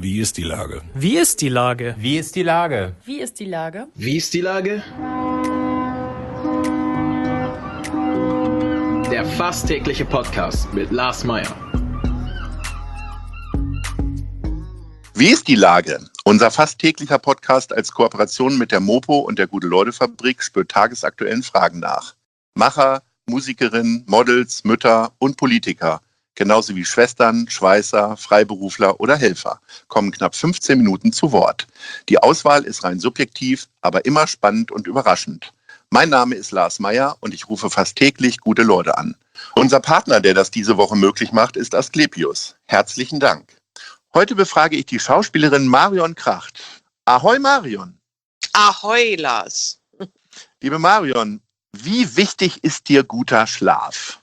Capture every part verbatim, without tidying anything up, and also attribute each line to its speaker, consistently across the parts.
Speaker 1: Wie ist die Lage?
Speaker 2: Wie ist die Lage?
Speaker 3: Wie ist die Lage?
Speaker 4: Wie ist die Lage?
Speaker 5: Wie ist die Lage? Der fast tägliche Podcast mit Lars Meyer.
Speaker 6: Wie ist die Lage? Unser fast täglicher Podcast als Kooperation mit der Mopo und der Gute-Leute-Fabrik spürt tagesaktuellen Fragen nach. Macher, Musikerinnen, Models, Mütter und Politiker, genauso wie Schwestern, Schweißer, Freiberufler oder Helfer, kommen knapp fünfzehn Minuten zu Wort. Die Auswahl ist rein subjektiv, aber immer spannend und überraschend. Mein Name ist Lars Meyer und ich rufe fast täglich gute Leute an. Unser Partner, der das diese Woche möglich macht, ist Asklepios. Herzlichen Dank. Heute befrage ich die Schauspielerin Marion Kracht. Ahoi Marion.
Speaker 7: Ahoi Lars.
Speaker 6: Liebe Marion, wie wichtig ist dir guter Schlaf?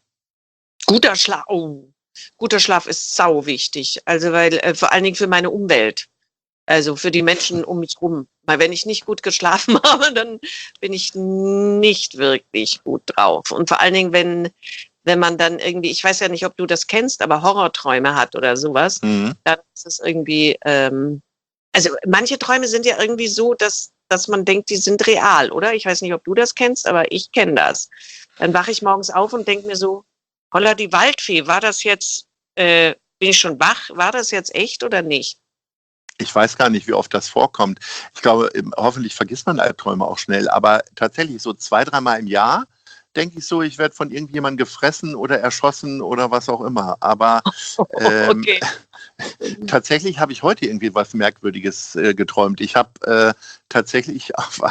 Speaker 7: Guter Schlaf, oh, guter Schlaf ist sau wichtig. Also weil äh, vor allen Dingen für meine Umwelt, also für die Menschen um mich rum. Weil wenn ich nicht gut geschlafen habe, dann bin ich nicht wirklich gut drauf. Und vor allen Dingen, wenn wenn man dann irgendwie, ich weiß ja nicht, ob du das kennst, aber Horrorträume hat oder sowas, mhm. dann ist es irgendwie, ähm, also manche Träume sind ja irgendwie so, dass, dass man denkt, die sind real, oder? Ich weiß nicht, ob du das kennst, aber ich kenne das. Dann wache ich morgens auf und denke mir so, holla die Waldfee, war das jetzt, äh, bin ich schon wach, war das jetzt echt oder nicht?
Speaker 6: Ich weiß gar nicht, wie oft das vorkommt. Ich glaube, hoffentlich vergisst man Albträume auch schnell, aber tatsächlich so zwei, dreimal im Jahr denke ich so, ich werde von irgendjemandem gefressen oder erschossen oder was auch immer. Aber ähm,
Speaker 7: okay.
Speaker 6: tatsächlich habe ich heute irgendwie was Merkwürdiges äh, geträumt. Ich habe äh, tatsächlich auf,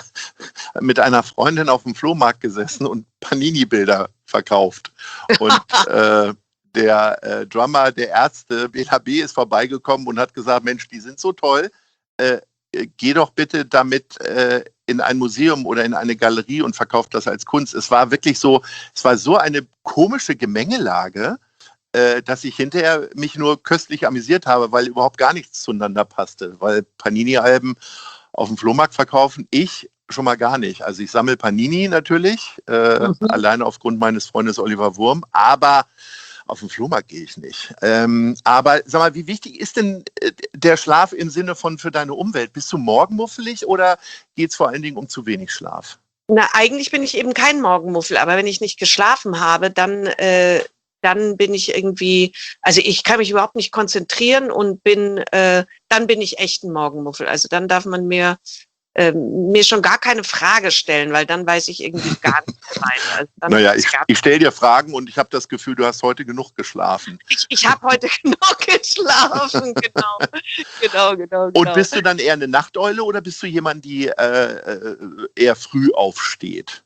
Speaker 6: mit einer Freundin auf dem Flohmarkt gesessen und Panini-Bilder verkauft. Und äh, der äh, Drummer der Ärzte, B H B, ist vorbeigekommen und hat gesagt, Mensch, die sind so toll, äh, geh doch bitte damit äh, in ein Museum oder in eine Galerie und verkauft das als Kunst. Es war wirklich so, es war so eine komische Gemengelage, äh, dass ich hinterher mich nur köstlich amüsiert habe, weil überhaupt gar nichts zueinander passte. Weil Panini-Alben auf dem Flohmarkt verkaufen, ich schon mal gar nicht. Also ich sammle Panini natürlich, äh, mhm. alleine aufgrund meines Freundes Oliver Wurm, aber auf den Flohmarkt gehe ich nicht. Ähm, aber sag mal, wie wichtig ist denn äh, der Schlaf im Sinne von für deine Umwelt? Bist du morgenmuffelig oder geht es vor allen Dingen um zu wenig Schlaf?
Speaker 7: Na, eigentlich bin ich eben kein Morgenmuffel, aber wenn ich nicht geschlafen habe, dann, äh, dann bin ich irgendwie, also ich kann mich überhaupt nicht konzentrieren und bin, äh, dann bin ich echt ein Morgenmuffel. Also dann darf man mir Ähm, mir schon gar keine Frage stellen, weil dann weiß ich irgendwie gar nicht weiter. Also
Speaker 6: naja, ich, ich stelle dir Fragen und ich habe das Gefühl, du hast heute genug geschlafen.
Speaker 7: Ich, ich habe heute genug geschlafen, genau. genau, genau, genau.
Speaker 6: Und bist du dann eher eine Nachteule oder bist du jemand, die äh, eher früh aufsteht?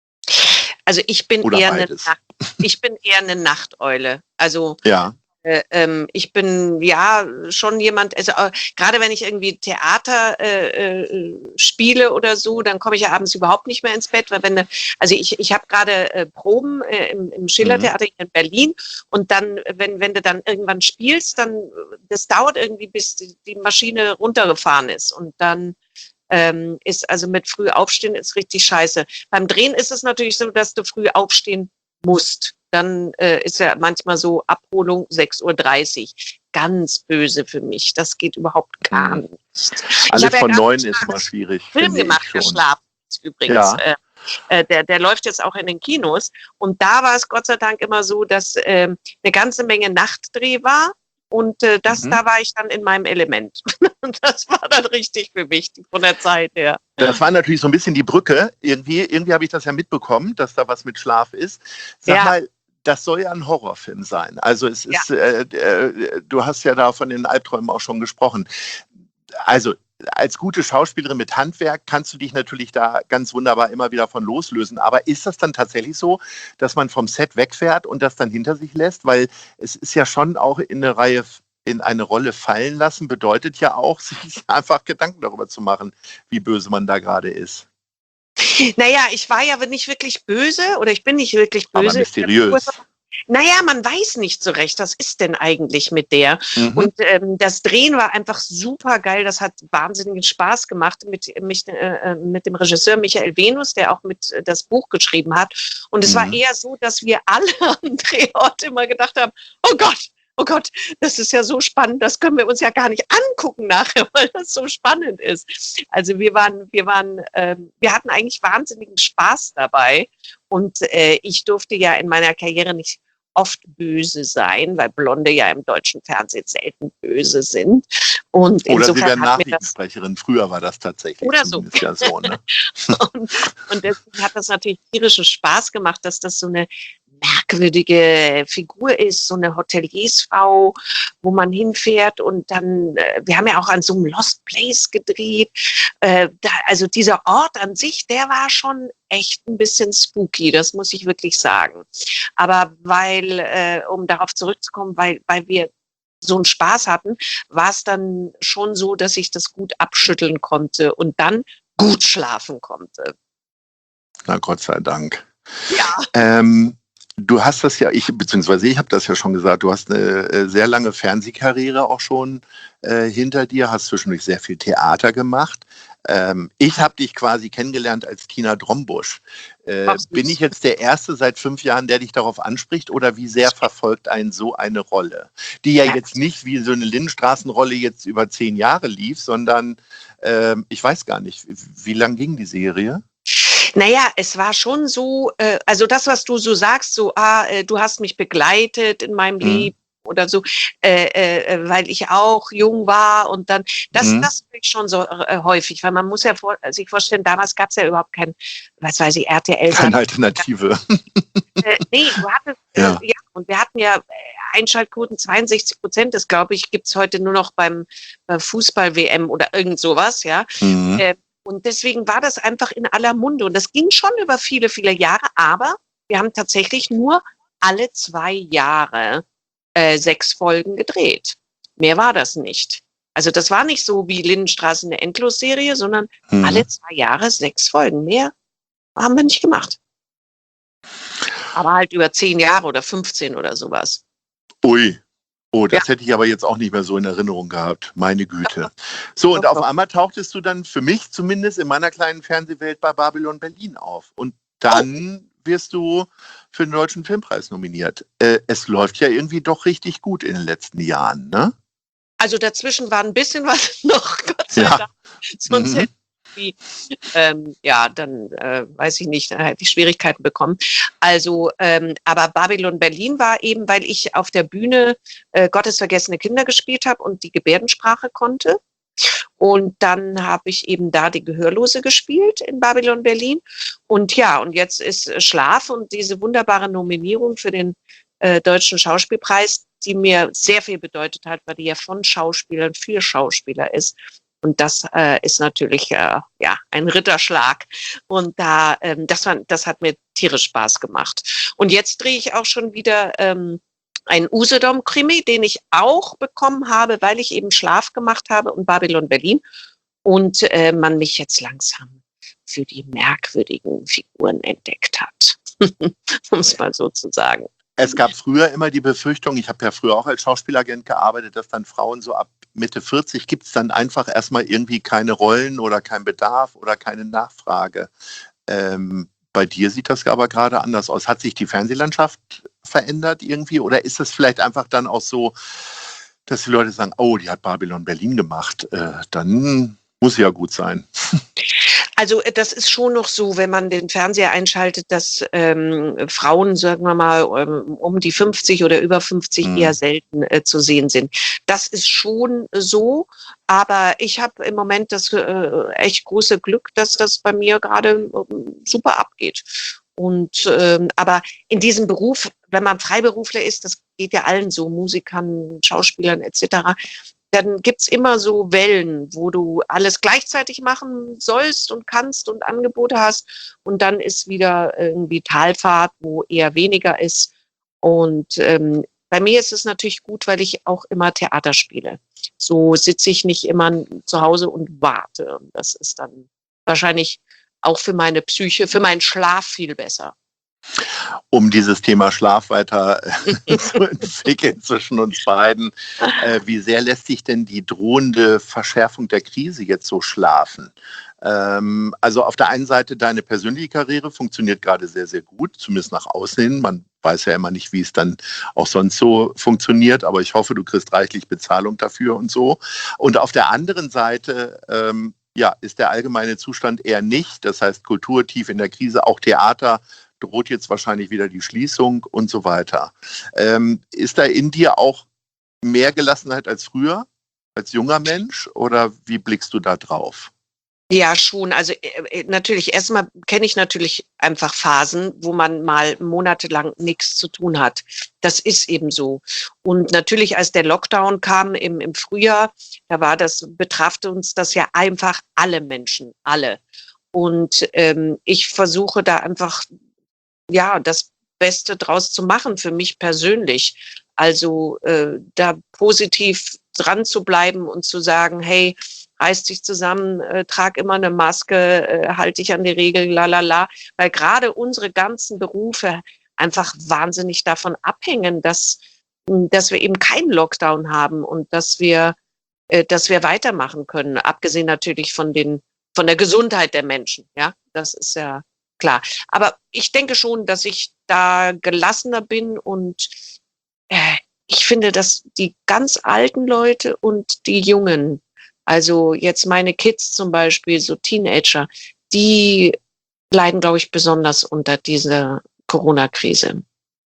Speaker 7: Also ich bin
Speaker 6: oder
Speaker 7: eher
Speaker 6: beides?
Speaker 7: eine Nacht, ich bin eher eine Nachteule. Also
Speaker 6: ja.
Speaker 7: Äh, ähm, ich bin ja schon jemand, also äh, gerade wenn ich irgendwie Theater äh, äh, spiele oder so, dann komme ich ja abends überhaupt nicht mehr ins Bett, weil wenn ne, also ich ich habe gerade äh, Proben äh, im, im Schillertheater mhm. in Berlin und dann wenn wenn du dann irgendwann spielst, dann das dauert irgendwie bis die, die Maschine runtergefahren ist und dann ähm, ist also mit früh aufstehen ist richtig scheiße. Beim Drehen ist es natürlich so, dass du früh aufstehen musst. Dann äh, ist ja manchmal so Abholung sechs Uhr dreißig. Ganz böse für mich. Das geht überhaupt gar nicht.
Speaker 6: Alles von
Speaker 7: ja
Speaker 6: neun ist mal schwierig.
Speaker 7: Film gemacht für Schlaf übrigens.
Speaker 6: Ja.
Speaker 7: Äh, äh, der, der läuft jetzt auch in den Kinos. Und da war es Gott sei Dank immer so, dass äh, eine ganze Menge Nachtdreh war. Und äh, das, mhm. da war ich dann in meinem Element. Und das war dann richtig für mich von der Zeit her.
Speaker 6: Das war natürlich so ein bisschen die Brücke. Irgendwie, irgendwie habe ich das ja mitbekommen, dass da was mit Schlaf ist. Sag
Speaker 7: ja.
Speaker 6: mal, das soll ja ein Horrorfilm sein. Also es ist,
Speaker 7: ja.
Speaker 6: äh, äh, du hast ja da von den Albträumen auch schon gesprochen. Also als gute Schauspielerin mit Handwerk kannst du dich natürlich da ganz wunderbar immer wieder von loslösen. Aber ist das dann tatsächlich so, dass man vom Set wegfährt und das dann hinter sich lässt? Weil es ist ja schon auch in eine Reihe, in eine Rolle fallen lassen, bedeutet ja auch, sich einfach Gedanken darüber zu machen, wie böse man da gerade ist.
Speaker 7: Naja, ich war ja nicht wirklich böse oder ich bin nicht wirklich böse.
Speaker 6: Aber mysteriös.
Speaker 7: Naja, man weiß nicht so recht, was ist denn eigentlich mit der? Mhm. Und ähm, das Drehen war einfach super geil. Das hat wahnsinnigen Spaß gemacht mit, mit, äh, mit dem Regisseur Michael Venus, der auch mit äh, das Buch geschrieben hat. Und es mhm. war eher so, dass wir alle am Drehort immer gedacht haben, oh Gott, oh Gott, das ist ja so spannend, das können wir uns ja gar nicht angucken nachher, weil das so spannend ist. Also wir waren, wir waren, ähm, wir hatten eigentlich wahnsinnigen Spaß dabei und äh, ich durfte ja in meiner Karriere nicht oft böse sein, weil Blonde ja im deutschen Fernsehen selten böse sind. Und
Speaker 6: Oder
Speaker 7: insofern
Speaker 6: sie werden
Speaker 7: hat mir das,
Speaker 6: Nachrichtensprecherin. Früher war das tatsächlich.
Speaker 7: oder so.
Speaker 6: Ist ja so, ne?
Speaker 7: und, und deswegen hat das natürlich tierischen Spaß gemacht, dass das so eine merkwürdige Figur ist, so eine Hoteliersfrau, wo man hinfährt und dann, äh, wir haben ja auch an so einem Lost Place gedreht, äh, da, also dieser Ort an sich, der war schon echt ein bisschen spooky, das muss ich wirklich sagen. Aber weil, äh, um darauf zurückzukommen, weil, weil wir so einen Spaß hatten, war es dann schon so, dass ich das gut abschütteln konnte und dann gut schlafen konnte.
Speaker 6: Na Gott sei Dank.
Speaker 7: Ja.
Speaker 6: Ähm, du hast das ja, ich beziehungsweise ich habe das ja schon gesagt, du hast eine äh, sehr lange Fernsehkarriere auch schon äh, hinter dir, hast zwischendurch sehr viel Theater gemacht. Ähm, ich habe dich quasi kennengelernt als Tina Drombusch. Äh,
Speaker 7: Ach,
Speaker 6: bin ich jetzt der Erste seit fünf Jahren, der dich darauf anspricht, oder wie sehr verfolgt einen so eine Rolle? Die ja,
Speaker 7: Ja.
Speaker 6: jetzt nicht wie so eine Lindenstraßenrolle jetzt über zehn Jahre lief, sondern äh, ich weiß gar nicht, wie lang ging die Serie?
Speaker 7: Naja, es war schon so, äh, also das, was du so sagst, so, ah, äh, du hast mich begleitet in meinem
Speaker 6: Mhm.
Speaker 7: Leben oder so, äh, äh, weil ich auch jung war und dann, das,
Speaker 6: Mhm.
Speaker 7: das höre ich schon so äh, häufig, weil man muss ja vor, sich vorstellen, damals gab es ja überhaupt kein, was weiß ich, R T L.
Speaker 6: Keine Alternative.
Speaker 7: Äh, nee, du hattest,
Speaker 6: Ja.
Speaker 7: äh, ja, und wir hatten ja äh, Einschaltquoten zweiundsechzig Prozent, das glaube ich, gibt's heute nur noch beim, beim Fußball-W M oder irgend sowas, ja.
Speaker 6: Mhm.
Speaker 7: Äh, und deswegen war das einfach in aller Munde. Und das ging schon über viele, viele Jahre, aber wir haben tatsächlich nur alle zwei Jahre äh, sechs Folgen gedreht. Mehr war das nicht. Also das war nicht so wie Lindenstraße eine Endlosserie, sondern
Speaker 6: Mhm.
Speaker 7: alle zwei Jahre sechs Folgen. Mehr haben wir nicht gemacht. Aber halt über zehn Jahre oder fünfzehn oder sowas.
Speaker 6: Ui. Oh, das
Speaker 7: Ja.
Speaker 6: hätte ich aber jetzt auch nicht mehr so in Erinnerung gehabt. Meine Güte. So, und
Speaker 7: Doch,
Speaker 6: auf
Speaker 7: doch.
Speaker 6: einmal tauchtest du dann für mich zumindest in meiner kleinen Fernsehwelt bei Babylon Berlin auf. Und dann wirst du für den Deutschen Filmpreis nominiert. Äh, es läuft ja irgendwie doch richtig gut in den letzten Jahren, ne?
Speaker 7: Also dazwischen war ein bisschen was noch, Gott sei
Speaker 6: Ja.
Speaker 7: Dank. Sonst
Speaker 6: Mhm.
Speaker 7: hätte ich, ähm, ja, dann äh, weiß ich nicht, dann hätte ich Schwierigkeiten bekommen. Also, ähm, aber Babylon Berlin war eben, weil ich auf der Bühne äh, Gottesvergessene Kinder gespielt habe und die Gebärdensprache konnte. Und dann habe ich eben da die Gehörlose gespielt in Babylon Berlin. Und ja, und jetzt ist Schlaf und diese wunderbare Nominierung für den äh, Deutschen Schauspielpreis, die mir sehr viel bedeutet hat, weil die ja von Schauspielern für Schauspieler ist. Und das äh, ist natürlich äh, ja ein Ritterschlag. Und da, ähm, das, war, das hat mir tierisch Spaß gemacht. Und jetzt drehe ich auch schon wieder ähm, einen Usedom-Krimi, den ich auch bekommen habe, weil ich eben Schlaf gemacht habe und Babylon Berlin. Und äh, man mich jetzt langsam für die merkwürdigen Figuren entdeckt hat. Um es mal so zu sagen.
Speaker 6: Es gab früher immer die Befürchtung, ich habe ja früher auch als Schauspielagent gearbeitet, dass dann Frauen so ab Mitte vierzig gibt es dann einfach erstmal irgendwie keine Rollen oder keinen Bedarf oder keine Nachfrage. Ähm, bei dir sieht das aber gerade anders aus. Hat sich die Fernsehlandschaft verändert irgendwie oder ist es vielleicht einfach dann auch so, dass die Leute sagen, oh, die hat Babylon Berlin gemacht, äh, dann muss sie ja gut sein.
Speaker 7: Also das ist schon noch so, wenn man den Fernseher einschaltet, dass ähm, Frauen, sagen wir mal, ähm, um die fünfzig oder über fünfzig
Speaker 6: Mhm.
Speaker 7: eher selten äh, zu sehen sind. Das ist schon so, aber ich habe im Moment das äh, echt große Glück, dass das bei mir gerade ähm, super abgeht. Und ähm, aber in diesem Beruf, wenn man Freiberufler ist, das geht ja allen so, Musikern, Schauspielern et cetera, dann gibt's immer so Wellen, wo du alles gleichzeitig machen sollst und kannst und Angebote hast. Und dann ist wieder irgendwie Talfahrt, wo eher weniger ist. Und ähm, bei mir ist es natürlich gut, weil ich auch immer Theater spiele. So sitze ich nicht immer zu Hause und warte. Und das ist dann wahrscheinlich auch für meine Psyche, für meinen Schlaf viel besser.
Speaker 6: Um dieses Thema Schlaf weiter äh, zu entwickeln zwischen uns beiden. Äh, wie sehr lässt sich denn die drohende Verschärfung der Krise jetzt so schlafen? Ähm, also auf der einen Seite, deine persönliche Karriere funktioniert gerade sehr, sehr gut, zumindest nach außen hin. Man weiß ja immer nicht, wie es dann auch sonst so funktioniert, aber ich hoffe, du kriegst reichlich Bezahlung dafür und so. Und auf der anderen Seite ähm, ja, ist der allgemeine Zustand eher nicht. Das heißt, Kultur tief in der Krise, auch Theater droht jetzt wahrscheinlich wieder die Schließung und so weiter. Ähm, ist da in dir auch mehr Gelassenheit als früher, als junger Mensch, oder wie blickst du da drauf?
Speaker 7: Ja, schon. Also äh, natürlich, erstmal kenne ich natürlich einfach Phasen, wo man mal monatelang nichts zu tun hat. Das ist eben so. Und natürlich, als der Lockdown kam im, im Frühjahr, da war das, betraf uns das ja einfach alle Menschen, alle. Und ähm, ich versuche da einfach, ja, das Beste draus zu machen für mich persönlich. Also äh, da positiv dran zu bleiben und zu sagen, hey, reiß dich zusammen, äh, trag immer eine Maske, äh, halt dich an die Regeln, la la la. Weil gerade unsere ganzen Berufe einfach wahnsinnig davon abhängen, dass, dass wir eben keinen Lockdown haben und dass wir, äh, dass wir weitermachen können. Abgesehen natürlich von den, von der Gesundheit der Menschen. Ja, das ist ja klar. Aber ich denke schon, dass ich da gelassener bin und äh, ich finde, dass die ganz alten Leute und die Jungen, also jetzt meine Kids zum Beispiel, so Teenager, die leiden, glaube ich, besonders unter dieser Corona-Krise.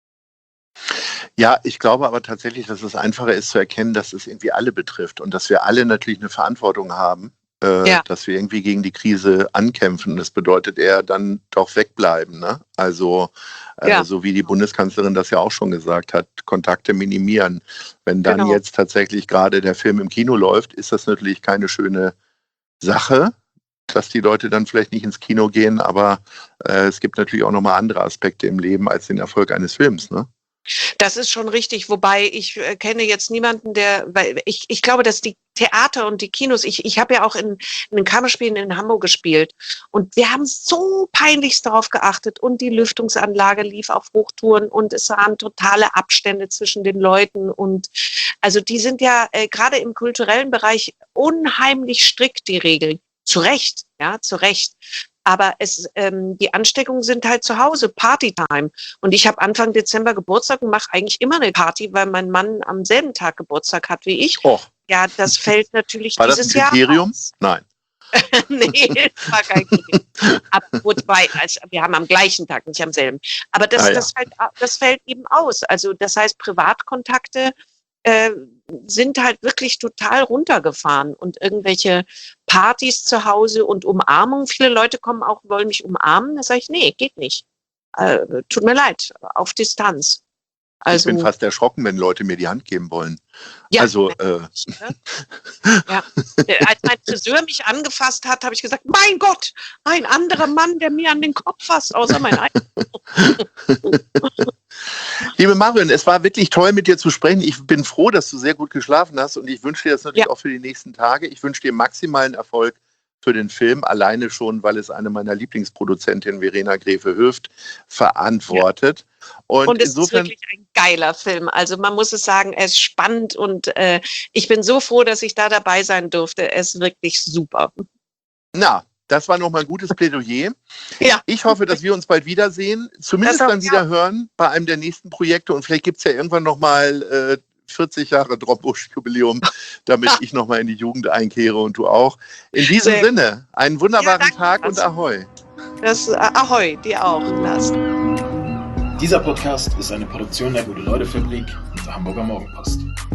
Speaker 6: Ja, ich glaube aber tatsächlich, dass es einfacher ist zu erkennen, dass es irgendwie alle betrifft und dass wir alle natürlich eine Verantwortung haben, äh, ja. dass wir irgendwie gegen die Krise ankämpfen. Das bedeutet eher dann doch wegbleiben, ne? Also äh, ja. so wie die Bundeskanzlerin das ja auch schon gesagt hat, Kontakte minimieren. Wenn dann genau. jetzt tatsächlich gerade der Film im Kino läuft, ist das natürlich keine schöne Sache, dass die Leute dann vielleicht nicht ins Kino gehen, aber äh, es gibt natürlich auch nochmal andere Aspekte im Leben als den Erfolg eines Films, ne?
Speaker 7: Das ist schon richtig, wobei ich äh, kenne jetzt niemanden, der, weil ich, ich glaube, dass die Theater und die Kinos, ich, ich habe ja auch in, in den Kammerspielen in Hamburg gespielt und wir haben so peinlichst darauf geachtet und die Lüftungsanlage lief auf Hochtouren und es waren totale Abstände zwischen den Leuten und also die sind ja äh, gerade im kulturellen Bereich unheimlich strikt, die Regeln. Zu Recht, ja, zu Recht. Aber es, ähm, die Ansteckungen sind halt zu Hause, Partytime. Und ich habe Anfang Dezember Geburtstag und mache eigentlich immer eine Party, weil mein Mann am selben Tag Geburtstag hat wie ich.
Speaker 6: Och.
Speaker 7: Ja, das fällt natürlich
Speaker 6: war
Speaker 7: dieses
Speaker 6: das ein Kriterium?
Speaker 7: Jahr aus.
Speaker 6: Nein.
Speaker 7: Nee, das war kein Kriterium. Aber wobei, also wir haben am gleichen Tag, nicht am selben. Aber das, ah, ja. das, halt, das fällt eben aus. Also das heißt, Privatkontakte äh, sind halt wirklich total runtergefahren und irgendwelche Partys zu Hause und Umarmung. Viele Leute kommen auch, wollen mich umarmen. Da sage ich, nee, geht nicht. Äh, tut mir leid, auf Distanz. Also,
Speaker 6: ich bin fast erschrocken, wenn Leute mir die Hand geben wollen.
Speaker 7: Ja,
Speaker 6: also, äh,
Speaker 7: ja. Als mein Friseur mich angefasst hat, habe ich gesagt, mein Gott, ein anderer Mann, der mir an den Kopf fasst, außer mein eigener.
Speaker 6: Liebe Marion, es war wirklich toll, mit dir zu sprechen. Ich bin froh, dass du sehr gut geschlafen hast und ich wünsche dir das natürlich ja. auch für die nächsten Tage. Ich wünsche dir maximalen Erfolg für den Film, alleine schon, weil es eine meiner Lieblingsproduzentinnen, Verena Gräfe-Höft, verantwortet. Ja. Und,
Speaker 7: und es
Speaker 6: insofern,
Speaker 7: ist wirklich ein geiler Film. Also man muss es sagen, er ist spannend und äh, ich bin so froh, dass ich da dabei sein durfte. Er ist wirklich super.
Speaker 6: Na, das war nochmal ein gutes Plädoyer.
Speaker 7: Ja.
Speaker 6: Ich hoffe, dass wir uns bald wiedersehen, zumindest dann wieder ja. hören bei einem der nächsten Projekte und vielleicht gibt es ja irgendwann nochmal äh, vierzig Jahre Dropbusch-Jubiläum, damit ich nochmal in die Jugend einkehre und du auch. In diesem Sehr. Sinne, einen wunderbaren ja, Tag und Ahoi.
Speaker 7: Das, äh, Ahoi, dir auch, Lars.
Speaker 5: Dieser Podcast ist eine Produktion der Gute-Leute-Fabrik und der Hamburger Morgenpost.